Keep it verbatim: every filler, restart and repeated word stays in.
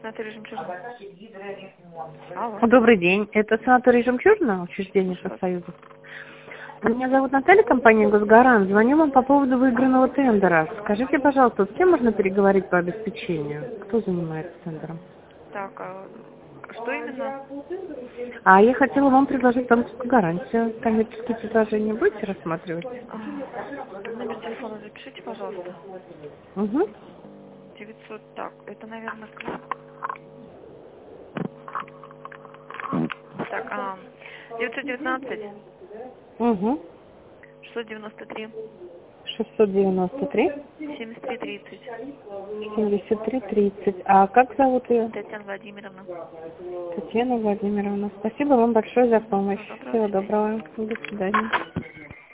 Санаторий «Жемчужина». Алло. Добрый день. Это санаторий «Жемчужина», учреждение профсоюза. Меня зовут Наталья, компания «Госгарант». Звоню вам по поводу выигранного тендера. Скажите, пожалуйста, с кем можно переговорить по обеспечению? Кто занимается тендером? Так, а что именно? А я хотела вам предложить банковскую гарантию. Коммерческие предложения будете рассматривать? А, номер телефона запишите, пожалуйста. Угу. девятьсот, так, это, наверное, к- так, а, девятьсот девятнадцать, Угу. шестьсот девяносто три, шестьсот девяносто три, семьдесят три тридцать. семьдесят три тридцать. А как зовут ее? Татьяна Владимировна. Татьяна Владимировна. Спасибо вам большое за помощь. Доброго Всего свидания. доброго. До свидания.